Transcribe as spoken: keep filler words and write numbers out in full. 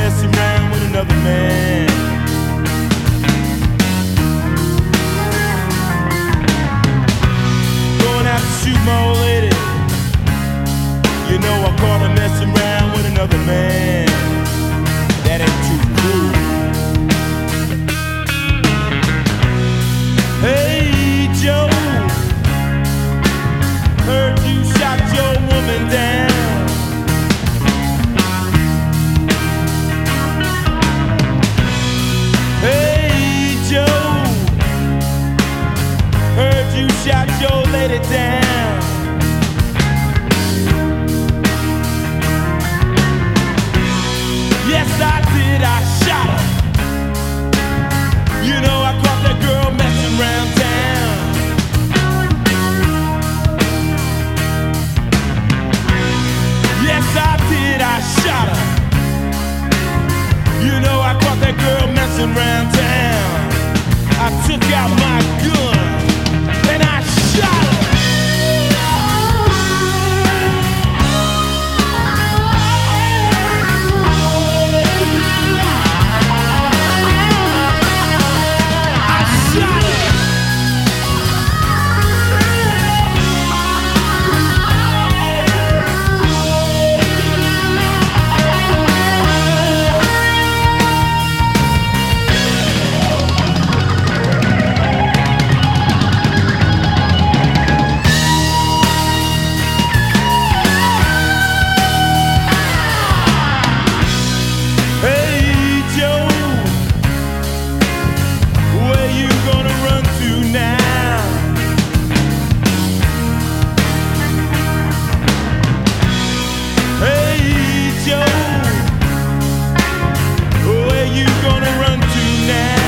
messing around with another man. Going out to shoot my old lady. You know I caught her messing around with another man. That ain't too cool. Hey Joe, heard you shot your woman down. Hey Joe, heard you shot your lady down. Yes, I did, I shot her. You know I caught that girl messing around town. Yes, I did, I shot her. You know I caught that girl messing around town. I took out my gun and I shot her. Now